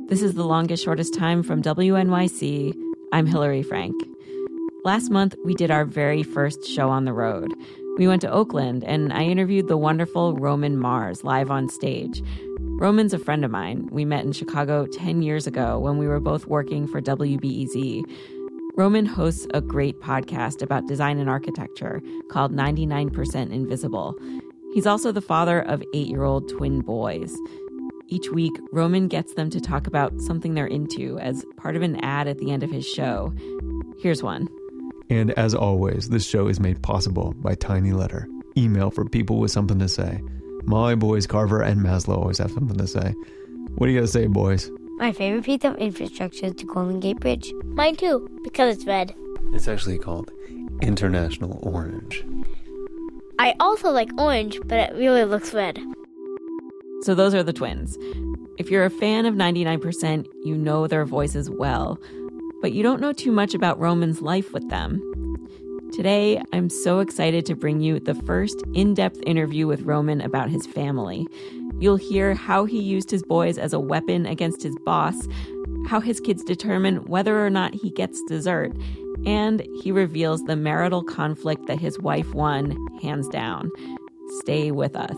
This is The Longest Shortest Time from WNYC. I'm Hillary Frank. Last month, we did our very first show on the road. We went to Oakland, and I interviewed the wonderful Roman Mars live on stage. Roman's a friend of mine. We met in Chicago 10 years ago when we were both working for WBEZ. Roman hosts a great podcast about design and architecture called 99% Invisible. He's also the father of 8-year-old twin boys. Each week, Roman gets them to talk about something they're into as part of an ad at the end of his show. Here's one. And as always, this show is made possible by Tiny Letter. Email for people with something to say. My boys Carver and Maslow always have something to say. What do you got to say, boys? My favorite piece of infrastructure is the Golden Gate Bridge. Mine too, because it's red. It's actually called International Orange. I also like orange, but it really looks red. So those are the twins. If you're a fan of 99%, you know their voices well, but you don't know too much about Roman's life with them. Today, I'm so excited to bring you the first in-depth interview with Roman about his family. You'll hear how he used his boys as a weapon against his boss, how his kids determine whether or not he gets dessert, and he reveals the marital conflict that his wife won hands down. Stay with us.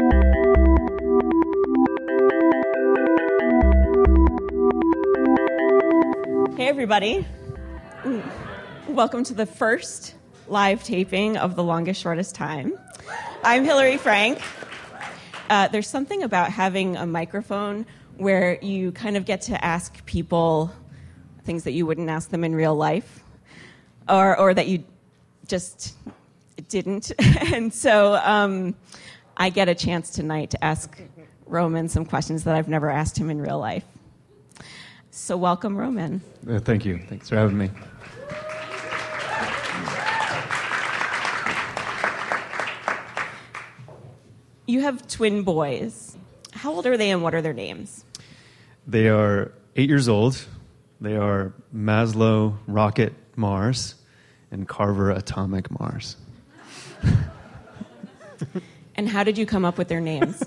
Hey, everybody. Welcome to the first live taping of The Longest Shortest Time. I'm Hillary Frank. There's something about having a microphone where you kind of get to ask people things that you wouldn't ask them in real life, or that you just didn't. And so I get a chance tonight to ask Roman some questions that I've never asked him in real life. So welcome, Roman. Thank you. Thanks for having me. You have twin boys. How old are they and what are their names? They are 8 years old. They are Maslow Rocket Mars and Carver Atomic Mars. And how did you come up with their names?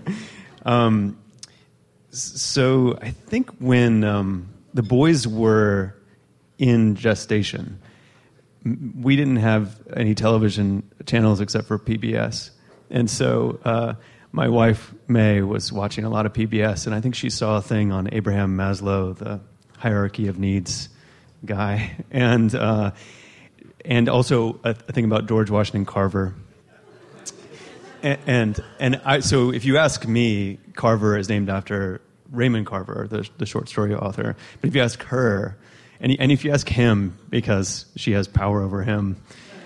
So I think when the boys were in gestation, we didn't have any television channels except for PBS. And so my wife, May, was watching a lot of PBS, and I think she saw a thing on Abraham Maslow, the hierarchy of needs guy, and also a thing about George Washington Carver. So if you ask me, Carver is named after Raymond Carver, the short story author. But if you ask her, and if you ask him, because she has power over him,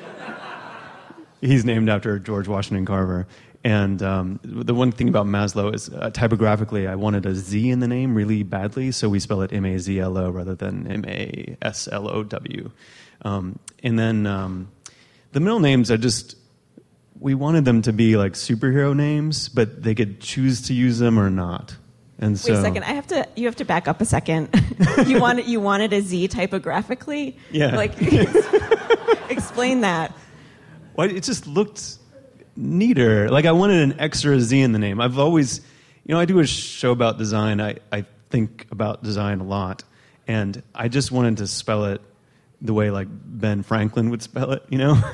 he's named after George Washington Carver. And the one thing about Maslow is typographically, I wanted a Z in the name really badly, so we spell it M-A-Z-L-O rather than M-A-S-L-O-W. And then the middle names are just... We wanted them to be like superhero names, but they could choose to use them or not. And so, wait a second. You have to back up a second. You wanted a Z typographically? Yeah. Explain that. Well, it just looked neater. Like I wanted an extra Z in the name. I've always, I do a show about design. I think about design a lot, and I just wanted to spell it the way like Ben Franklin would spell it,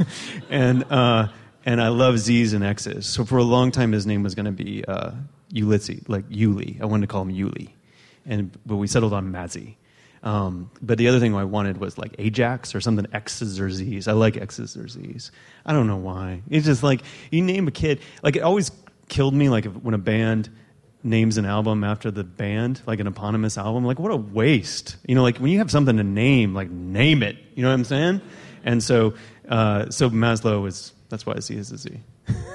And I love Z's and X's. So for a long time, his name was going to be Ulysses, like Yuli. I wanted to call him Yuli. But we settled on Mazzy. But the other thing I wanted was like Ajax or something, X's or Z's. I like X's or Z's. I don't know why. It's just like, you name a kid. Like, it always killed me, like, when a band names an album after the band, like an eponymous album. Like, what a waste. Like, when you have something to name, like, name it. You know what I'm saying? And so Maslow is... That's why Z is a Z.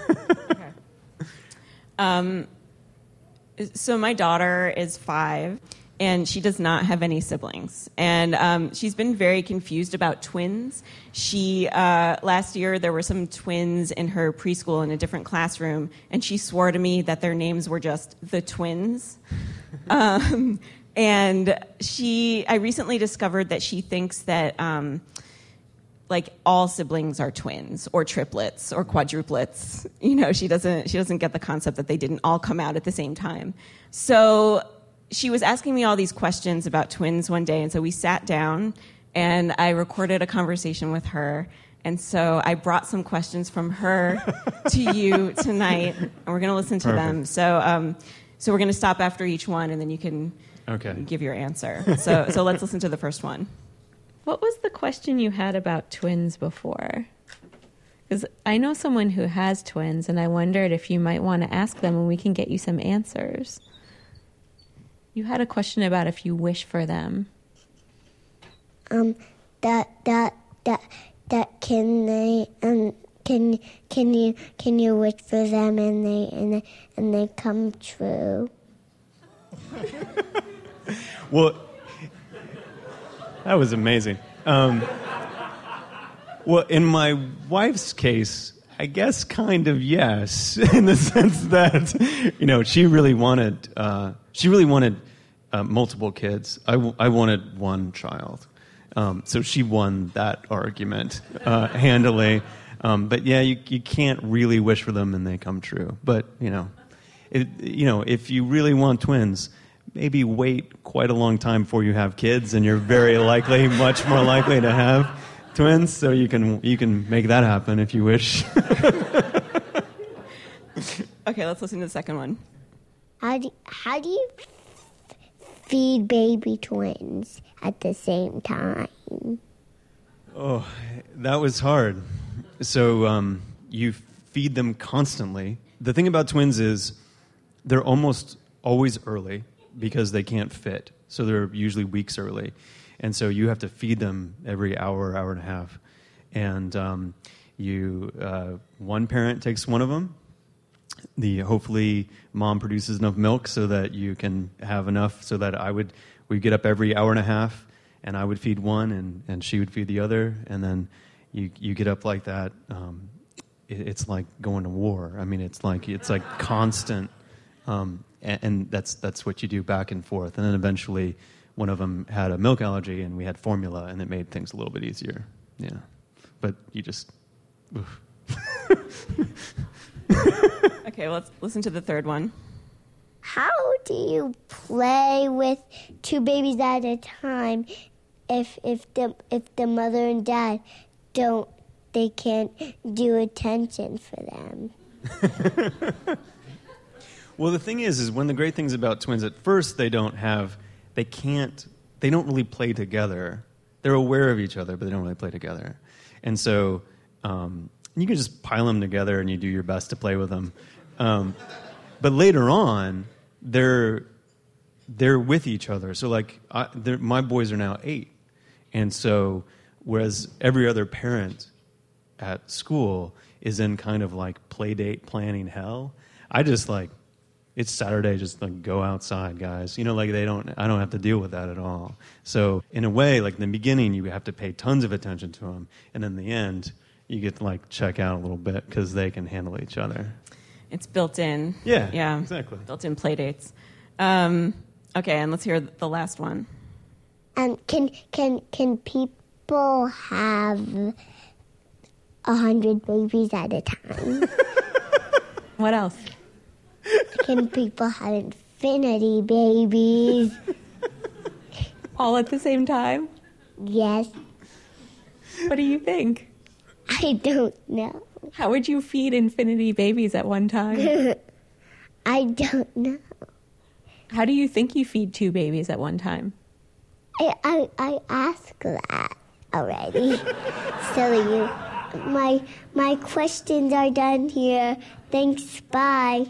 Okay. So my daughter is 5, and she does not have any siblings. And she's been very confused about twins. She last year, there were some twins in her preschool in a different classroom, and she swore to me that their names were just the twins. And I recently discovered that she thinks that... like all siblings are twins or triplets or quadruplets. She doesn't get the concept that they didn't all come out at the same time. So she was asking me all these questions about twins one day, and so we sat down, and I recorded a conversation with her. And so I brought some questions from her to you tonight, and we're going to listen to them. So we're going to stop after each one, and then you can give your answer. So let's listen to the first one. What was the question you had about twins before? Because I know someone who has twins, and I wondered if you might want to ask them, and we can get you some answers. You had a question about if you wish for them. That can you wish for them and they come true? Well, that was amazing. Well, in my wife's case, I guess kind of yes, in the sense that she really wanted multiple kids. I wanted one child. So she won that argument handily. But yeah, you can't really wish for them and they come true. But if you really want twins, maybe wait quite a long time before you have kids, and you're very likely, much more likely to have twins. So you can make that happen if you wish. Okay, let's listen to the second one. How do you feed baby twins at the same time? Oh, that was hard. So you feed them constantly. The thing about twins is they're almost always early because they can't fit. So they're usually weeks early. And so you have to feed them every hour, hour and a half. And one parent takes one of them. Hopefully mom produces enough milk so that you can have enough so that we'd get up every hour and a half, and I would feed one and she would feed the other, and then you get up like that. It's like going to war. I mean, it's like constant, and that's what you do back and forth. And then eventually one of them had a milk allergy, and we had formula, and it made things a little bit easier. Yeah, but you just. Oof. Okay, let's listen to the third one. How do you play with two babies at a time if the mother and dad can't do attention for them? Well, the thing is one of the great things about twins, at first they don't really play together. They're aware of each other, but they don't really play together. And so you can just pile them together and you do your best to play with them. But later on, they're with each other. So my boys are now 8. And so whereas every other parent at school is in kind of like play date planning hell, I just it's Saturday, just go outside, guys. I don't have to deal with that at all. So in a way, in the beginning, you have to pay tons of attention to them. And in the end, you get to check out a little bit because they can handle each other. It's built in. Yeah, exactly. Built-in play dates. Okay, and let's hear the last one. Can people have 100 babies at a time? What else? Can people have infinity babies? All at the same time? Yes. What do you think? I don't know. How would you feed infinity babies at one time? I don't know. How do you think you feed 2 babies at one time? I asked that already. Silly you. My questions are done here. Thanks, bye.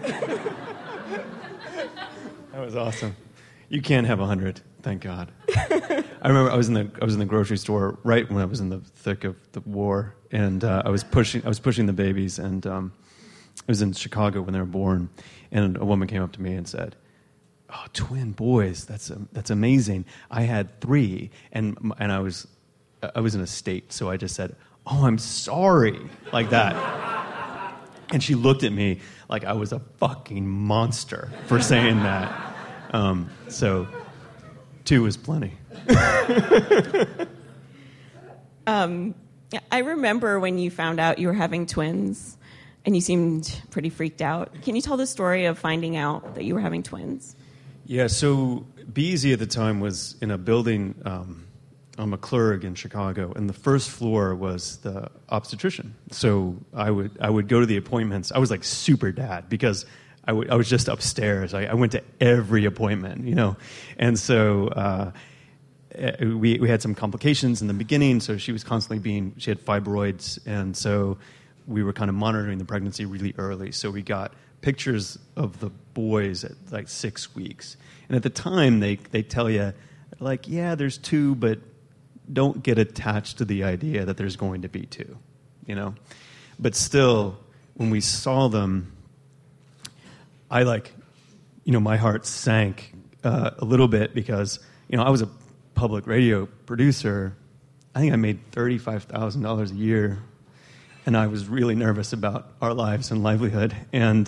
That was awesome. You can't have 100, thank God. I remember I was in the grocery store right when I was in the thick of the war, and I was pushing the babies, and I was in Chicago when they were born, and a woman came up to me and said, "Oh, twin boys, that's amazing. I had 3, and I was in a state, so I just said, 'Oh, I'm sorry,' like that." And she looked at me like I was a fucking monster for saying that. So 2 was plenty. I remember when you found out you were having twins, and you seemed pretty freaked out. Can you tell the story of finding out that you were having twins? Yeah, so Be Easy at the time was in a building on McClurg in Chicago, and the first floor was the obstetrician. So I would go to the appointments. I was like super dad because I was just upstairs. I went to every appointment, and so we had some complications in the beginning. So she was constantly she had fibroids, and so we were kind of monitoring the pregnancy really early. So we got pictures of the boys at like 6 weeks. And at the time, they tell you, like, yeah, there's 2, but don't get attached to the idea that there's going to be 2, But still, when we saw them, I my heart sank a little bit because, I was a public radio producer. I think I made $35,000 a year. And I was really nervous about our lives and livelihood. And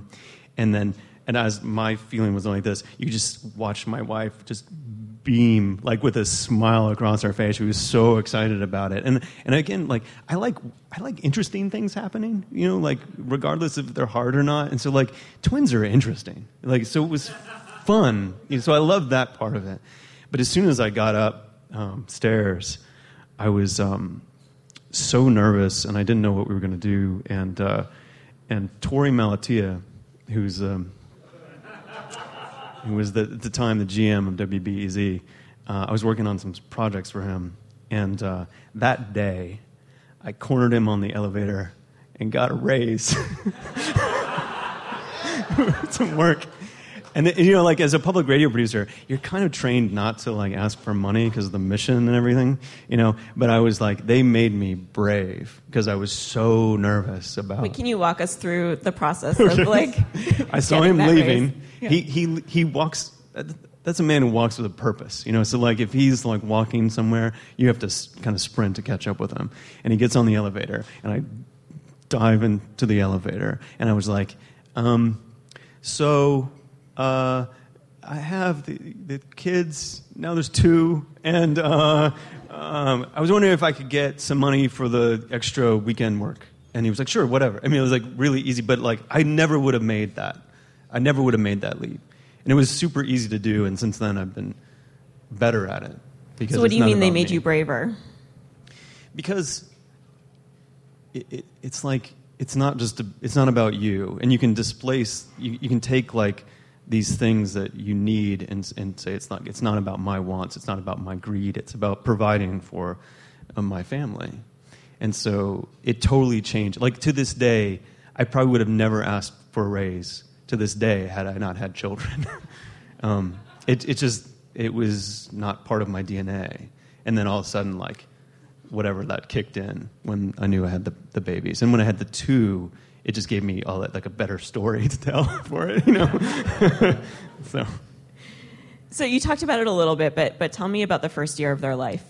as my feeling was like this, you just watched my wife just beam, like with a smile across her face. She was so excited about it. And again, like I like interesting things happening, like regardless if they're hard or not. And so like twins are interesting. Like so it was fun. So I loved that part of it. But as soon as I got up stairs, I was so nervous, and I didn't know what we were going to do. And Tori Malatia, who was at the time the GM of WBEZ, I was working on some projects for him. And that day, I cornered him on the elevator and got a raise. Some work. And like as a public radio producer, you're kind of trained not to like ask for money because of the mission and everything, But I was like, they made me brave because I was so nervous about. Wait, can you walk us through the process of like? I saw him leaving. Yeah. He walks. That's a man who walks with a purpose, So like if he's like walking somewhere, you have to kind of sprint to catch up with him. And he gets on the elevator, and I dive into the elevator, and I was like, so. I have the kids, now there's 2, and I was wondering if I could get some money for the extra weekend work. And he was like, sure, whatever. I mean, it was like really easy, but like I never would have made that. I never would have made that leap. And it was super easy to do, and since then I've been better at it. Because so what do you mean they made me. you braver? Because it's like, it's not about you. And you can displace, you can take like, these things that you need and say it's not about my wants, it's not about my greed, it's about providing for my family. And so it totally changed. Like to this day, I probably would have never asked for a raise to this day had I not had children. It was not part of my DNA. And then all of a sudden, like whatever, that kicked in when I knew I had the babies. And when I had the 2, it just gave me all that, like a better story to tell for it, So you talked about it a little bit, but tell me about the first year of their life.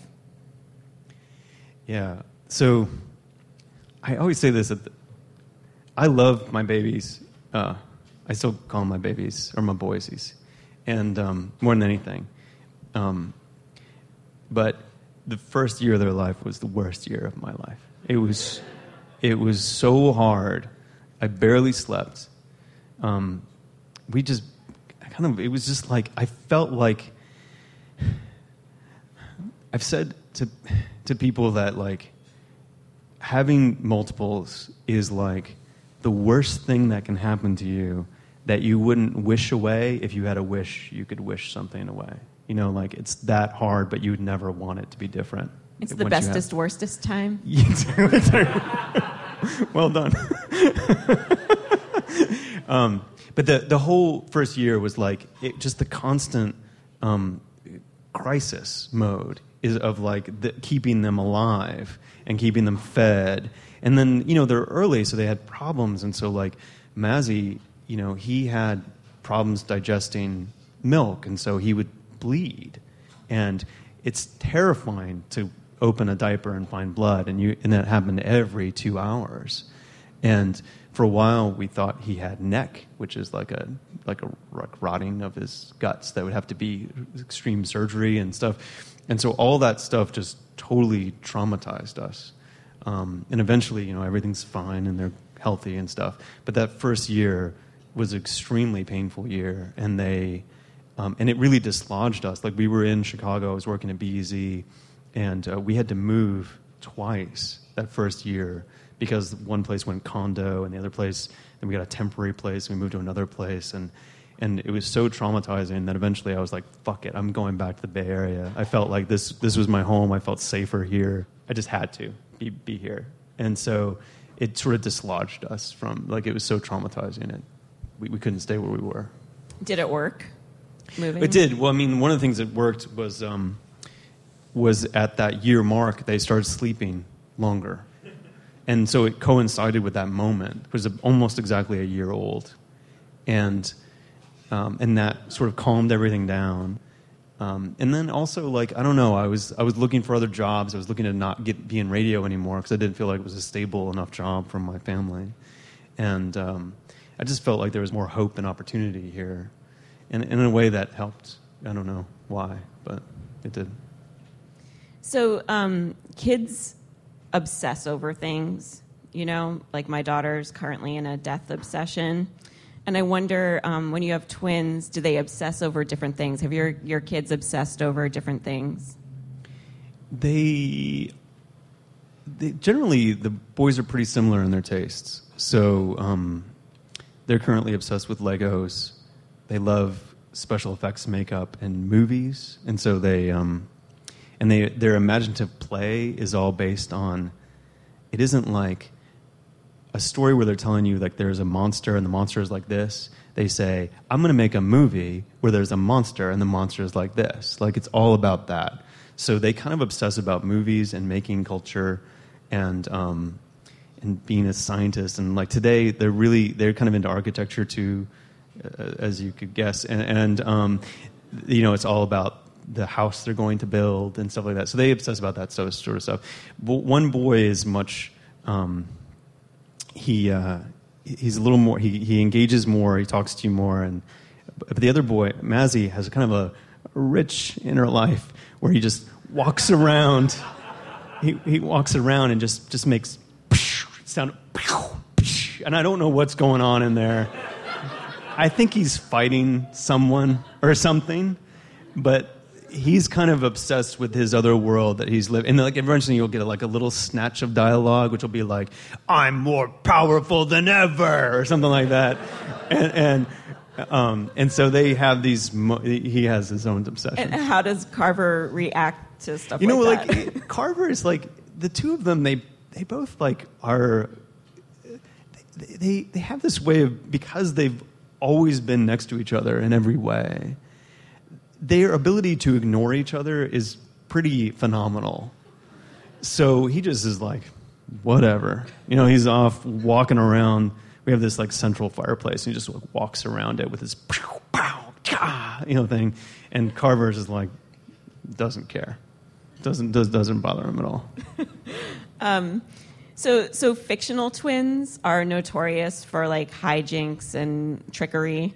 Yeah. So I always say this: I love my babies. I still call them my babies or my boysies, and more than anything. But the first year of their life was the worst year of my life. It was so hard. I barely slept. It was just like, I felt like, I've said to people that like, having multiples is like the worst thing that can happen to you that you wouldn't wish away. If you had a wish, you could wish something away. Like it's that hard, but you would never want it to be different. It's the bestest, worstest time. Well done. But the whole first year was like just the constant crisis mode is of like keeping them alive and keeping them fed. And then they're early, so they had problems, and so like Mazzy, he had problems digesting milk, and so he would bleed, and it's terrifying to open a diaper and find blood, and that happened every 2 hours. And for a while, we thought he had neck, which is like a rotting of his guts that would have to be extreme surgery and stuff. And so all that stuff just totally traumatized us. And eventually, everything's fine and they're healthy and stuff. But that first year was an extremely painful year, and they And it really dislodged us. Like, we were in Chicago, I was working at BEZ, and we had to move twice that first year because one place went condo and the other place, then we got a temporary place, and we moved to another place, and it was so traumatizing that eventually I was like, fuck it, I'm going back to the Bay Area. I felt like this was my home. I felt safer here. I just had to be here. And so it sort of dislodged us from, like, it was so traumatizing. We couldn't stay where we were. Did it work, moving? It did. Well, I mean, one of the things that worked was at that year mark, they started sleeping longer. And so it coincided with that moment. It was almost exactly a year old. And that sort of calmed everything down. And then also, like, I don't know, I was looking for other jobs. I was looking to not be in radio anymore because I didn't feel like it was a stable enough job for my family. And I just felt like there was more hope and opportunity here. And in a way that helped. I don't know why, but it did. So kids obsess over things, you know, like my daughter's currently in a death obsession. And I wonder, when you have twins, do they obsess over different things? Have your kids obsessed over different things? They generally, the boys are pretty similar in their tastes. So they're currently obsessed with Legos. They love special effects makeup and movies. And so their imaginative play is all based on, it isn't like a story where they're telling you, like, there's a monster and the monster is like this. They say, I'm going to make a movie where there's a monster and the monster is like this. Like, it's all about that. So they kind of obsess about movies and making culture and being a scientist. And like today, they're kind of into architecture too, as you could guess. And you know, it's all about the house they're going to build and stuff like that. So they obsess about that sort of stuff. But one boy is much... he's a little more, he engages more, he talks to you more, but the other boy, Mazzy, has kind of a rich inner life where he just walks around, he walks around and just makes sound, and I don't know what's going on in there. I think he's fighting someone or something, but he's kind of obsessed with his other world that he's living. And like eventually you'll get like a little snatch of dialogue, which will be like, "I'm more powerful than ever," or something like that. And so they have these. He has his own obsession. And how does Carver react to stuff? You know, like that? like Carver is like the two of them. They both like are. They have this way of, because they've always been next to each other in every way, their ability to ignore each other is pretty phenomenal. So he just is like, whatever. You know, he's off walking around. We have this like central fireplace, and he just like walks around it with his pow, pow, cha, you know, thing. And Carver's is like, doesn't care. Doesn't bother him at all. So fictional twins are notorious for like hijinks and trickery.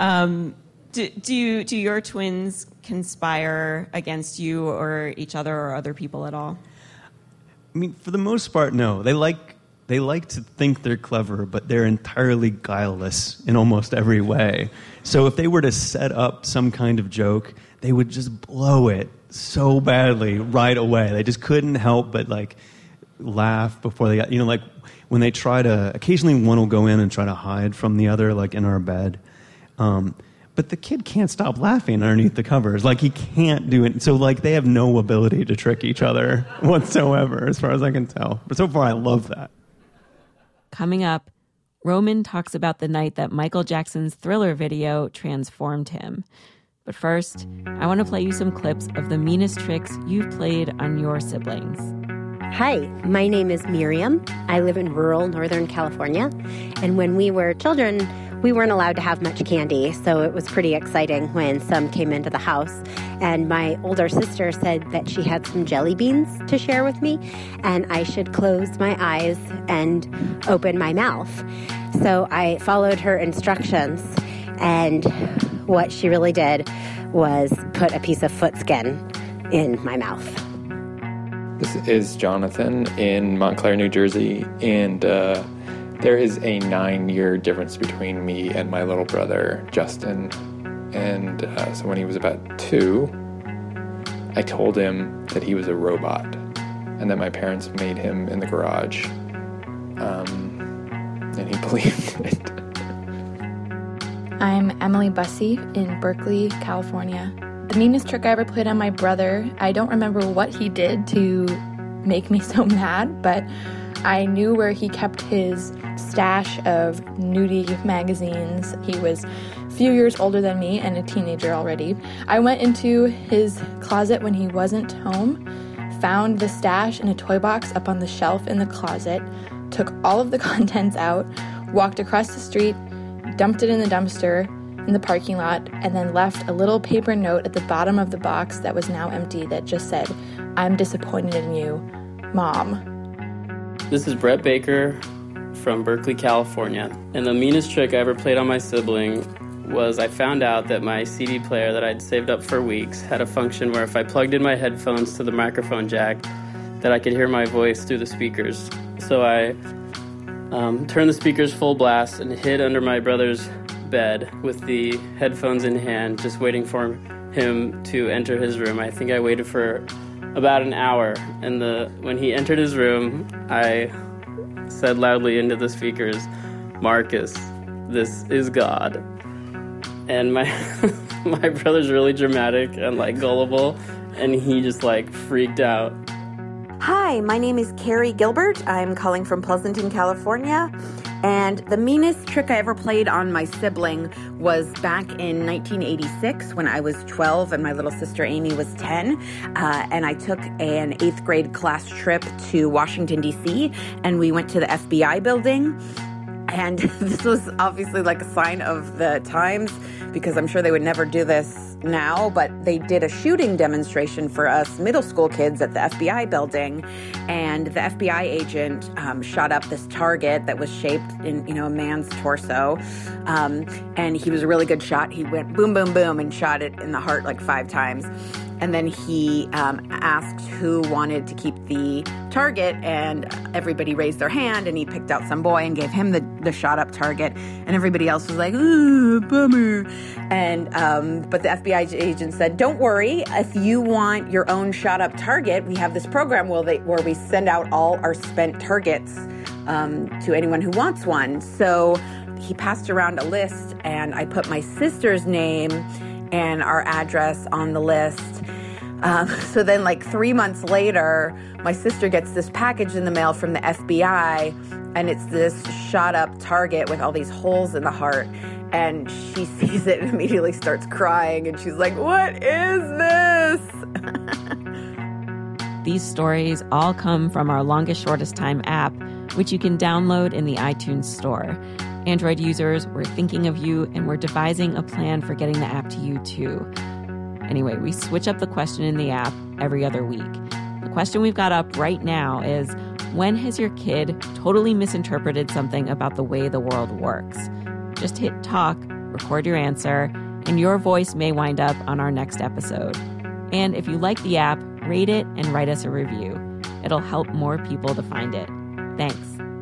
Do your twins conspire against you or each other or other people at all? I mean, for the most part, no. They like to think they're clever, but they're entirely guileless in almost every way. So if they were to set up some kind of joke, they would just blow it so badly right away. They just couldn't help but like laugh before they got, you know, like when they try to, occasionally one will go in and try to hide from the other, like in our bed. But the kid can't stop laughing underneath the covers. Like, he can't do it. So, like, they have no ability to trick each other whatsoever, as far as I can tell. But so far, I love that. Coming up, Roman talks about the night that Michael Jackson's Thriller video transformed him. But first, I want to play you some clips of the meanest tricks you've played on your siblings. Hi, my name is Miriam. I live in rural Northern California. And when we were children, we weren't allowed to have much candy, so it was pretty exciting when some came into the house. And my older sister said that she had some jelly beans to share with me, and I should close my eyes and open my mouth. So I followed her instructions, and what she really did was put a piece of foot skin in my mouth. This is Jonathan in Montclair, New Jersey, and there is a 9-year difference between me and my little brother, Justin. And so when he was about 2, I told him that he was a robot and that my parents made him in the garage. And he believed it. I'm Emily Bussey in Berkeley, California. The meanest trick I ever played on my brother, I don't remember what he did to make me so mad, but I knew where he kept his stash of nudie magazines. He was a few years older than me and a teenager already. I went into his closet when he wasn't home, found the stash in a toy box up on the shelf in the closet, took all of the contents out, walked across the street, dumped it in the dumpster in the parking lot, and then left a little paper note at the bottom of the box that was now empty that just said, "I'm disappointed in you, Mom." This is Brett Baker from Berkeley, California. And the meanest trick I ever played on my sibling was I found out that my CD player that I'd saved up for weeks had a function where if I plugged in my headphones to the microphone jack, that I could hear my voice through the speakers. So I turned the speakers full blast and hid under my brother's bed with the headphones in hand, just waiting for him to enter his room. I think I waited for about an hour, and when he entered his room, I said loudly into the speakers, "Marcus, this is God." And my my brother's really dramatic and gullible, and he just freaked out. Hi, my name is Carrie Gilbert. I'm calling from Pleasanton, California. And the meanest trick I ever played on my sibling was back in 1986 when I was 12 and my little sister Amy was 10. And I took an 8th grade class trip to Washington, D.C., and we went to the FBI building. And this was obviously a sign of the times, because I'm sure they would never do this now, but they did a shooting demonstration for us middle school kids at the FBI building, and the FBI agent shot up this target that was shaped in, a man's torso, and he was a really good shot. He went boom, boom, boom, and shot it in the heart 5 times. And then he asked who wanted to keep the target, and everybody raised their hand, and he picked out some boy and gave him the shot-up target, and everybody else was like, "Ooh, bummer." And but the FBI agent said, "Don't worry, if you want your own shot-up target, we have this program where we send out all our spent targets to anyone who wants one." So he passed around a list, and I put my sister's name and our address on the list. So then 3 months later, my sister gets this package in the mail from the FBI, and it's this shot up target with all these holes in the heart. And she sees it and immediately starts crying, and she's like, "What is this?" These stories all come from our Longest Shortest Time app, which you can download in the iTunes store. Android users, we're thinking of you, and we're devising a plan for getting the app to you too. Anyway, we switch up the question in the app every other week. The question we've got up right now is, when has your kid totally misinterpreted something about the way the world works? Just hit talk, record your answer, and your voice may wind up on our next episode. And if you like the app, rate it and write us a review. It'll help more people to find it. Thanks.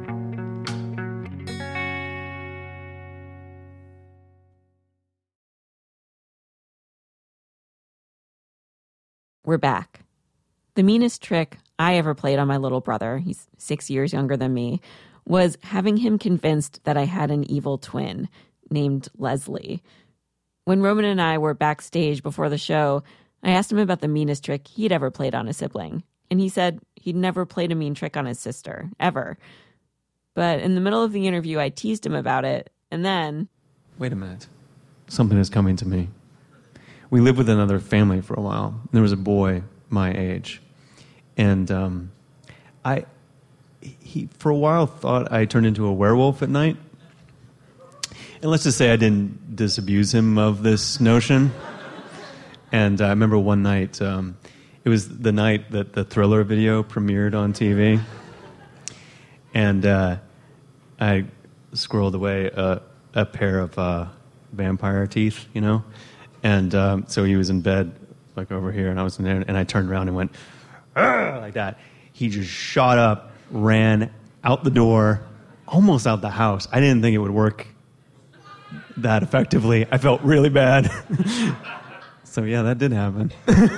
We're back. The meanest trick I ever played on my little brother, he's 6 years younger than me, was having him convinced that I had an evil twin named Leslie. When Roman and I were backstage before the show, I asked him about the meanest trick he'd ever played on a sibling, and he said he'd never played a mean trick on his sister, ever. But in the middle of the interview, I teased him about it, and then... Wait a minute. Something is coming to me. We lived with another family for a while. There was a boy my age. And he for a while thought I turned into a werewolf at night. And let's just say I didn't disabuse him of this notion. And I remember one night, it was the night that the Thriller video premiered on TV. And I squirreled away a pair of vampire teeth, And so he was in bed, over here, and I was in there, and I turned around and went, "Argh!" like that. He just shot up, ran out the door, almost out the house. I didn't think it would work that effectively. I felt really bad. So yeah, that did happen.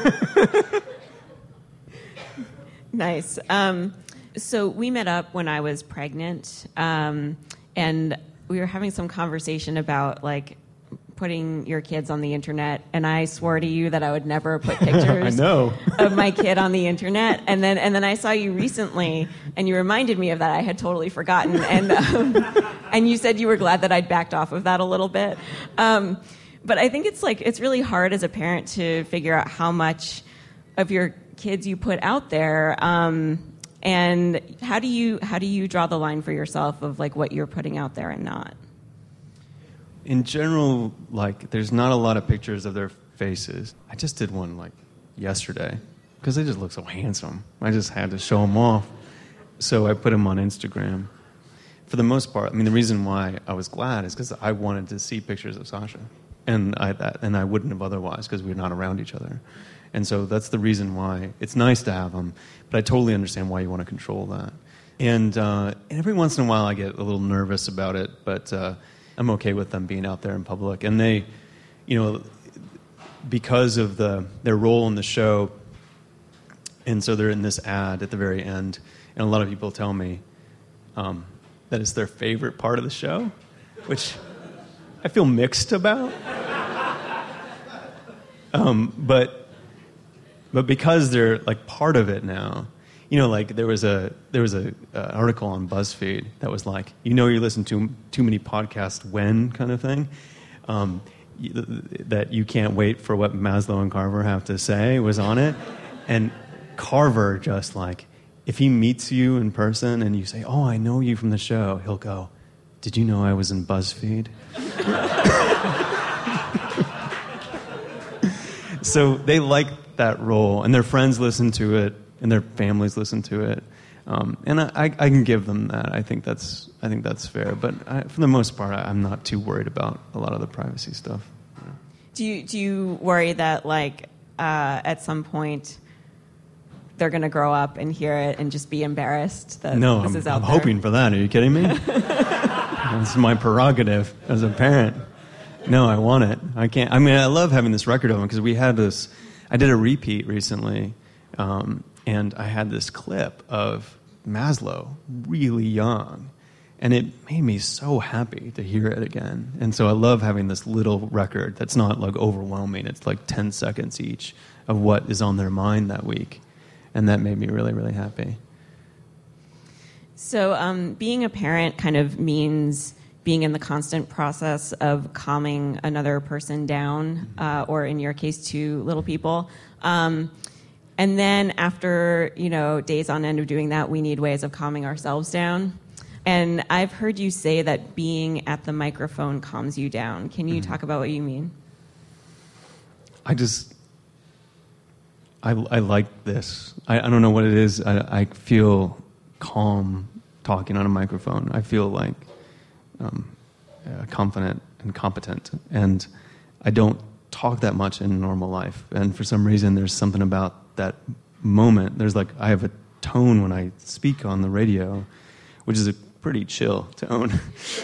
Nice. So we met up when I was pregnant, and we were having some conversation about like putting your kids on the internet, and I swore to you that I would never put pictures of my kid on the internet. And then I saw you recently, and you reminded me of that. I had totally forgotten, and you said you were glad that I'd backed off of that a little bit. But I think it's really hard as a parent to figure out how much of your kids you put out there, and how do you draw the line for yourself of like what you're putting out there and not? In general, like, there's not a lot of pictures of their faces. I just did one, like, yesterday, because they just look so handsome. I just had to show them off. So I put them on Instagram. For the most part, I mean, the reason why I was glad is because I wanted to see pictures of Sasha. And I wouldn't have otherwise, because we're not around each other. And so that's the reason why it's nice to have them. But I totally understand why you want to control that. And every once in a while I get a little nervous about it, but I'm okay with them being out there in public. And they, because of their role in the show, and so they're in this ad at the very end, and a lot of people tell me that it's their favorite part of the show, which I feel mixed about. But because they're like part of it now, like there was a article on BuzzFeed that was like, you listen to too many podcasts when kind of thing, that you can't wait for what Maslow and Carver have to say was on it. And Carver just like, if he meets you in person and you say, oh, I know you from the show, he'll go, did you know I was in BuzzFeed? So they like that role, and their friends listen to it, and their families listen to it, and I can give them that. I think that's fair. But for the most part, I'm not too worried about a lot of the privacy stuff. Do you worry that like at some point they're going to grow up and hear it and just be embarrassed that this is out there? I'm hoping for that. Are you kidding me? This is my prerogative as a parent. No, I want it. I can't. I mean, I love having this record of them because we had this. I did a repeat recently, and I had this clip of Maslow really young, and it made me so happy to hear it again. And so I love having this little record that's not like overwhelming. It's like 10 seconds each of what is on their mind that week, and that made me really, really happy. So being a parent kind of means being in the constant process of calming another person down, or in your case, two little people. And then after, days on end of doing that, we need ways of calming ourselves down. And I've heard you say that being at the microphone calms you down. Can you talk about what you mean? I like this. I don't know what it is. I feel calm talking on a microphone. I feel like confident and competent, and I don't talk that much in normal life, and for some reason there's something about that moment. There's like, I have a tone when I speak on the radio, which is a pretty chill tone.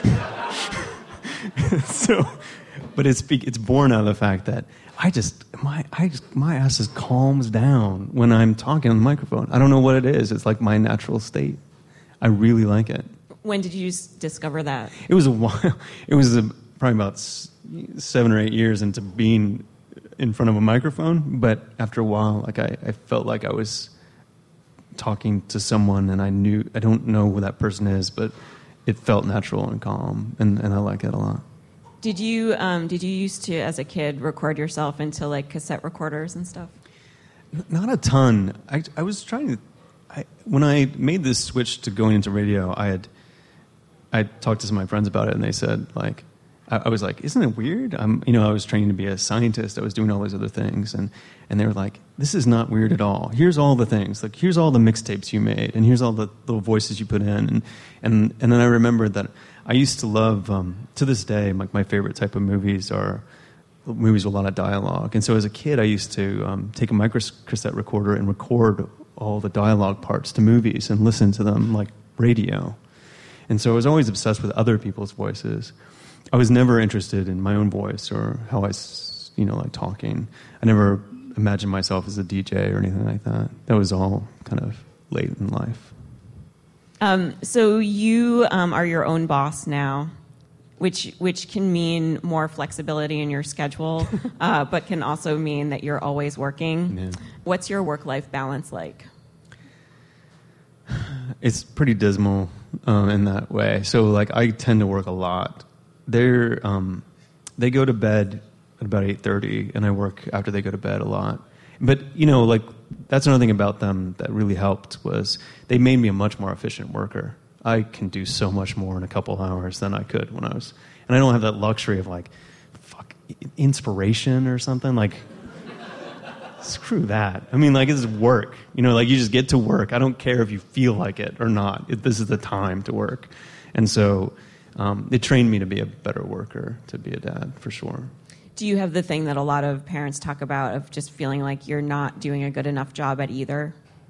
But it's born out of the fact that my ass just calms down when I'm talking on the microphone. I don't know what it is. It's like my natural state. I really like it. When did you discover that? It was a while. It was probably about 7 or 8 years into being in front of a microphone. But after a while, like I felt like I was talking to someone, and I don't know who that person is, but it felt natural and calm, and I like it a lot. Did you used to, as a kid, record yourself into like cassette recorders and stuff? Not a ton. I was trying to. When I made this switch to going into radio, I talked to some of my friends about it, and they said, like, I was like, isn't it weird? I was training to be a scientist. I was doing all these other things, and they were like, this is not weird at all. Here's all the things. Like, here's all the mixtapes you made, and here's all the little voices you put in. And then I remembered that I used to love, to this day, like my favorite type of movies are movies with a lot of dialogue. And so as a kid, I used to take a microcassette recorder and record all the dialogue parts to movies and listen to them like radio. And so I was always obsessed with other people's voices. I was never interested in my own voice or how I, like talking. I never imagined myself as a DJ or anything like that. That was all kind of late in life. So you are your own boss now, which can mean more flexibility in your schedule, but can also mean that you're always working. Yeah. What's your work-life balance like? It's pretty dismal in that way. So, like, I tend to work a lot. They go to bed at about 8:30, and I work after they go to bed a lot. But, like, that's another thing about them that really helped was they made me a much more efficient worker. I can do so much more in a couple hours than I could when I was... And I don't have that luxury of, like, inspiration or something. Like, screw that. I mean, like, it's work. Like, you just get to work. I don't care if you feel like it or not. This is the time to work. And so it trained me to be a better worker, to be a dad, for sure. Do you have the thing that a lot of parents talk about of just feeling like you're not doing a good enough job at either?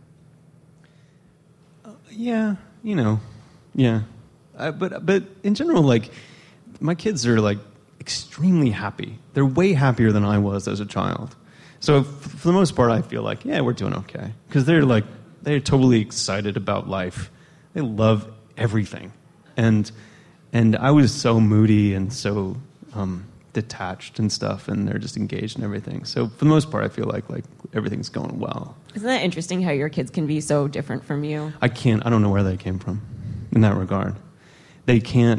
Yeah, yeah. But in general, like, my kids are, like, extremely happy. They're way happier than I was as a child. So for the most part, I feel like, yeah, we're doing okay. Because they're totally excited about life. They love everything. And I was so moody and so detached and stuff, and they're just engaged in everything. So for the most part, I feel like everything's going well. Isn't that interesting how your kids can be so different from you? I don't know where they came from in that regard. They can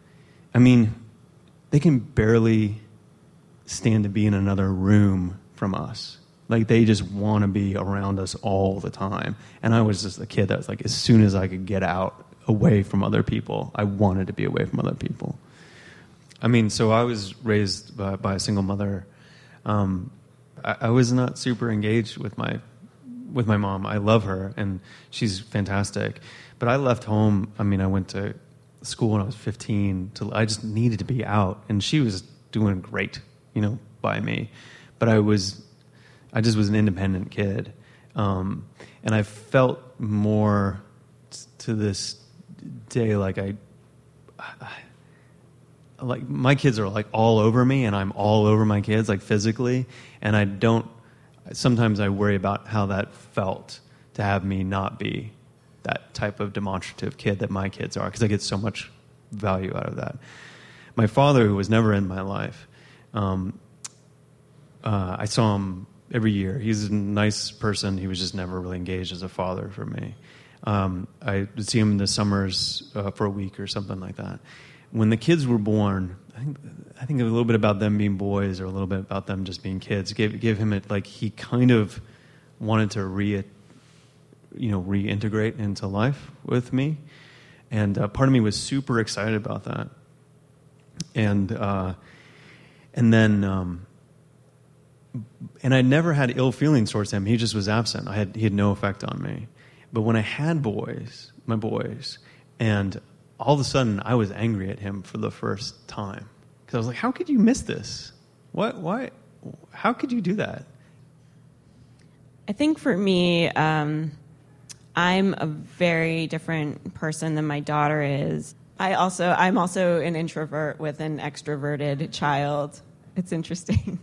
barely stand to be in another room from us. Like, they just want to be around us all the time. And I was just a kid that was like, as soon as I could get out away from other people, I wanted to be away from other people. So I was raised by a single mother. I was not super engaged with my mom. I love her, and she's fantastic. But I left home. I went to school when I was 15. I just needed to be out, and she was doing great, by me. But I just was an independent kid, and I felt more to this day like like my kids are like all over me, and I'm all over my kids, like physically, and sometimes I worry about how that felt to have me not be that type of demonstrative kid that my kids are, because I get so much value out of that. My father, who was never in my life, I saw him every year. He's a nice person. He was just never really engaged as a father for me. I would see him in the summers for a week or something like that. When the kids were born, I think a little bit about them being boys or a little bit about them just being kids gave him it, like, he kind of wanted to reintegrate into life with me, and part of me was super excited about that. And then I never had ill feelings towards him. He just was absent. He had no effect on me. But when I had my boys, and all of a sudden I was angry at him for the first time, because I was like, how could you miss this? Why? How could you do that? I think for me, I'm a very different person than my daughter is. I'm also an introvert with an extroverted child. It's interesting.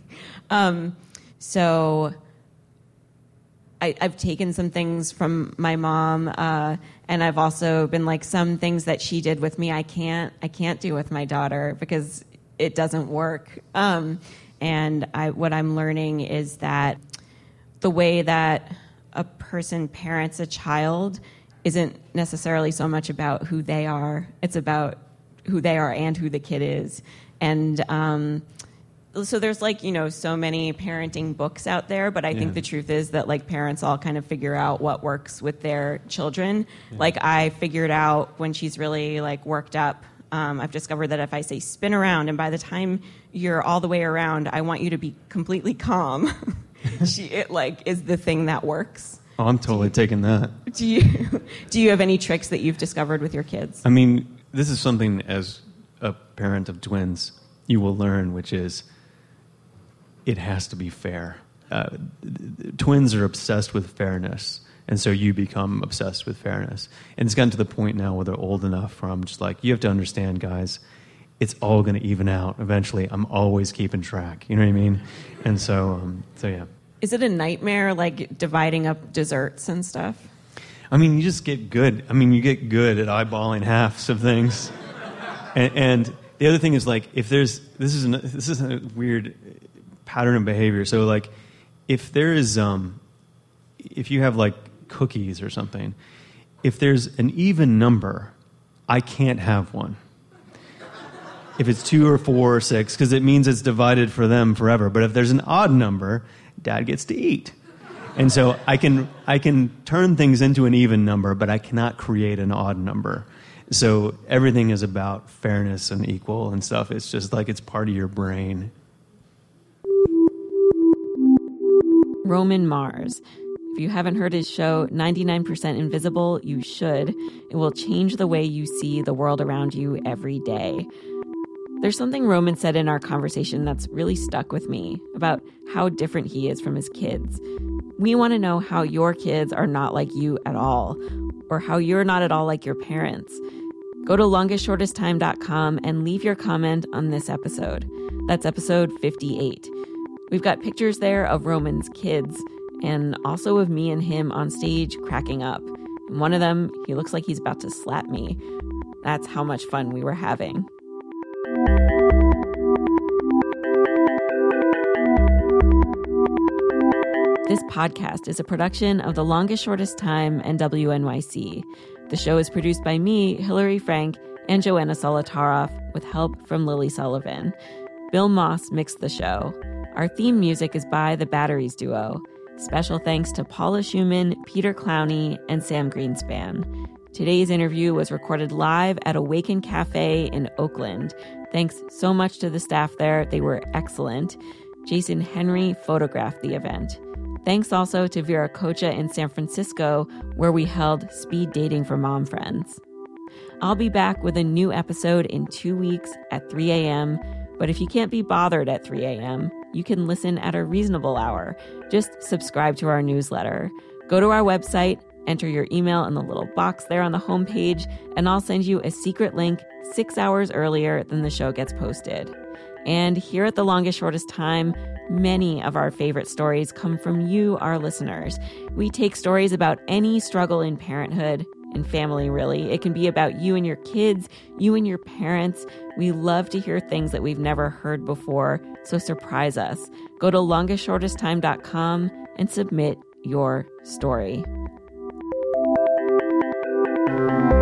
So I've taken some things from my mom, and I've also been like, some things that she did with me I can't do with my daughter because it doesn't work. And what I'm learning is that the way that a person parents a child isn't necessarily so much about who they are. It's about who they are and who the kid is. And so there's so many parenting books out there, but I think the truth is that parents all kind of figure out what works with their children. Yeah. I figured out when she's really worked up, I've discovered that if I say spin around, and by the time you're all the way around, I want you to be completely calm. It is the thing that works. Oh, I'm totally taking that. Do you have any tricks that you've discovered with your kids? This is something as a parent of twins you will learn, which is it has to be fair. Twins are obsessed with fairness, and so you become obsessed with fairness. And it's gotten to the point now where they're old enough where I'm just like, you have to understand, guys, it's all going to even out eventually. I'm always keeping track. You know what I mean? And so yeah. Is it a nightmare, like dividing up desserts and stuff? I mean, you just get good. I mean, you get good at eyeballing halves of things. And the other thing is, like, if there's this is a weird pattern of behavior. So, like, if there is if you have like cookies or something, if there's an even number, I can't have one. If it's 2 or 4 or 6, because it means it's divided for them forever. But if there's an odd number, Dad gets to eat. And so I can turn things into an even number, but I cannot create an odd number. So everything is about fairness and equal and stuff. It's just like it's part of your brain. Roman Mars. If you haven't heard his show, 99% Invisible, you should. It will change the way you see the world around you every day. There's something Roman said in our conversation that's really stuck with me about how different he is from his kids. We want to know how your kids are not like you at all, or how you're not at all like your parents. Go to longestshortesttime.com and leave your comment on this episode. That's episode 58. We've got pictures there of Roman's kids, and also of me and him on stage cracking up. In one of them, he looks like he's about to slap me. That's how much fun we were having. This podcast is a production of The Longest Shortest Time and WNYC. The show is produced by me, Hillary Frank, and Joanna Solotaroff, with help from Lily Sullivan. Bill Moss mixed the show. Our theme music is by the Batteries Duo. Special thanks to Paula Schumann, Peter Clowney, and Sam Greenspan. Today's interview was recorded live at Awaken Cafe in Oakland. Thanks so much to the staff there. They were excellent. Jason Henry photographed the event. Thanks also to Vera Cocha in San Francisco, where we held Speed Dating for Mom Friends. I'll be back with a new episode in 2 weeks at 3 a.m., but if you can't be bothered at 3 a.m., you can listen at a reasonable hour. Just subscribe to our newsletter. Go to our website, enter your email in the little box there on the homepage, and I'll send you a secret link 6 hours earlier than the show gets posted. And here at The Longest Shortest Time, many of our favorite stories come from you, our listeners. We take stories about any struggle in parenthood, in family, really. It can be about you and your kids, you and your parents. We love to hear things that we've never heard before, so surprise us. Go to longestshortesttime.com and submit your story.